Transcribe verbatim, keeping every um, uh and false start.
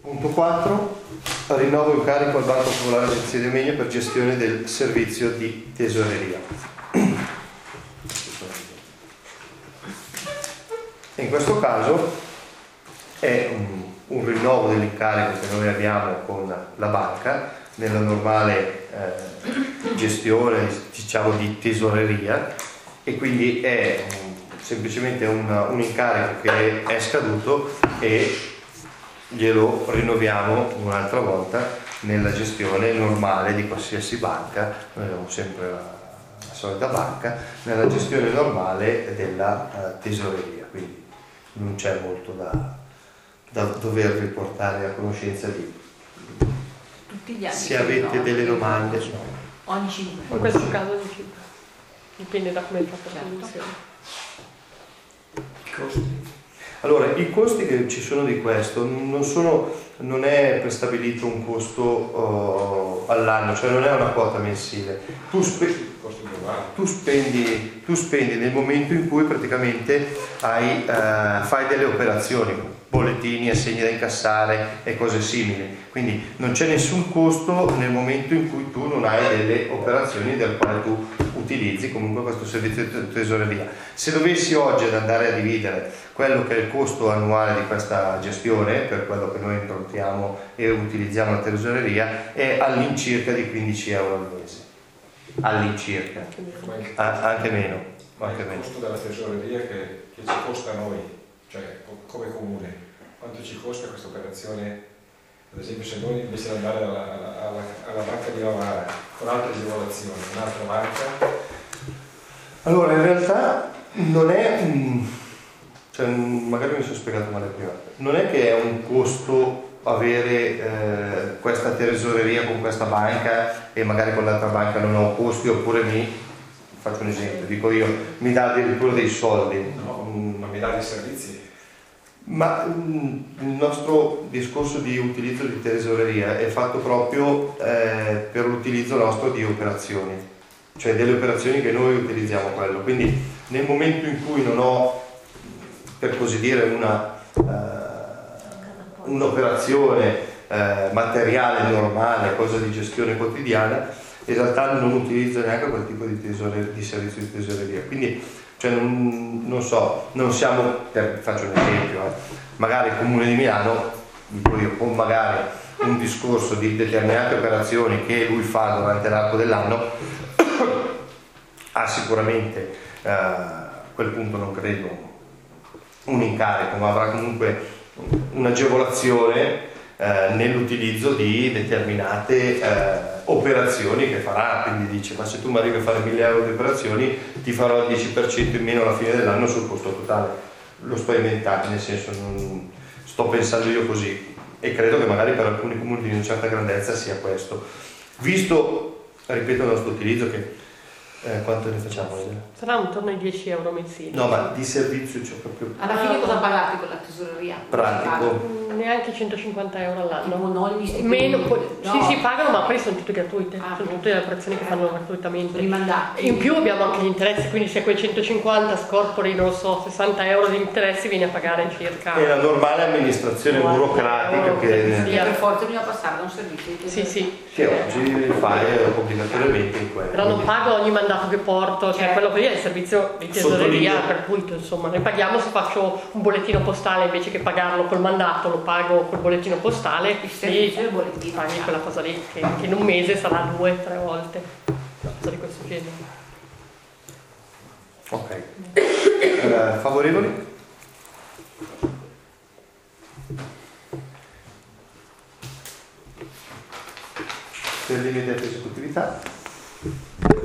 Punto quattro. Rinnovo incarico al Banco Popolare di Sardegna per gestione del servizio di tesoreria. In questo caso è un, un rinnovo dell'incarico che noi abbiamo con la banca nella normale eh, gestione, diciamo, di tesoreria, e quindi è um, semplicemente un, un incarico che è scaduto e glielo rinnoviamo un'altra volta nella gestione normale di qualsiasi banca. Noi abbiamo sempre la, la solita banca nella gestione normale della uh, tesoreria, quindi non c'è molto da, da dovervi portare a conoscenza di. Tutti gli anni. Se avete no, delle domande, no. Ogni cinque. In questo caso ogni cinque. Dipende da come è fatta la commissione. Costi. Allora, i costi che ci sono di questo non sono, non è prestabilito un costo uh, all'anno, cioè non è una quota mensile. Tu, spe tu, spendi, tu spendi nel momento in cui praticamente hai, uh, fai delle operazioni, bollettini, assegni da incassare e cose simili. Quindi non c'è nessun costo nel momento in cui tu non hai delle operazioni del quale tu utilizzi comunque questo servizio di tesoreria. Se dovessi oggi ad andare a dividere quello che è il costo annuale di questa gestione per quello che noi improntiamo e utilizziamo la tesoreria, è all'incirca di quindici euro al mese, all'incirca, anche meno. Anche il meno. costo della tesoreria che, che ci costa a noi, cioè come comune, quanto ci costa questa operazione? Ad esempio, se noi invece di andare alla, alla, alla banca di Novara con altre agevolazioni, un'altra banca. Allora, in realtà non è un, cioè, magari mi sono spiegato male prima, non è che è un costo avere eh, questa tesoreria con questa banca e magari con l'altra banca non ho costi, oppure mi, faccio un esempio, dico io, mi dà addirittura dei soldi. No, ma mi dà dei servizi. Ma mh, il nostro discorso di utilizzo di tesoreria è fatto proprio eh, per l'utilizzo nostro di operazioni, cioè delle operazioni che noi utilizziamo quello. Quindi nel momento in cui non ho, per così dire, una uh, un'operazione eh, materiale normale, cosa di gestione quotidiana, in realtà non utilizzo neanche quel tipo di, tesore, di servizio di tesoreria. Quindi cioè non, non so, non siamo, per, faccio un esempio, eh, magari il Comune di Milano, dico io, con magari un discorso di determinate operazioni che lui fa durante l'arco dell'anno, ha sicuramente, eh, a quel punto non credo, un incarico, ma avrà comunque un'agevolazione eh, nell'utilizzo di determinate eh, operazioni che farà. Quindi dice: ma se tu mi arrivi a fare mille euro di operazioni, ti farò il dieci per cento in meno alla fine dell'anno sul costo totale. Lo sto inventando, nel senso, non sto pensando io così, e credo che magari per alcuni comuni di una certa grandezza sia questo, visto, ripeto, il nostro utilizzo, che eh, quanto ne facciamo? Sarà intorno ai dieci euro mensili. No, ma di servizio c'è proprio alla fine cosa pagate con la tesoreria? pratico. Neanche centocinquanta euro all'anno. Tipo non gli stipendi. Meno, poi, no. Sì, si pagano, ma poi sono tutte gratuite. Ah, sono no. tutte le operazioni che fanno gratuitamente. Rimandati. In più abbiamo anche gli interessi, quindi se quei centocinquanta scorpori, non so, sessanta euro di interessi, vieni a pagare circa. È la normale amministrazione burocratica che, E per forza bisogna passare da un servizio di Sì, sì. che oggi fai obbligatoriamente in quello. Però non pago ogni mandato che porto, cioè quello lì è il servizio di tesoreria Sottolineo. gratuito, insomma. Ne paghiamo se faccio un bollettino postale invece che pagarlo col mandato, lo pago col bollettino postale, Il servizio del bollettino. paghi quella cosa lì, che, che in un mese sarà due, tre volte, una cosa di questo genere. Ok. Eh, favorevoli? Per l'immediata esecutività.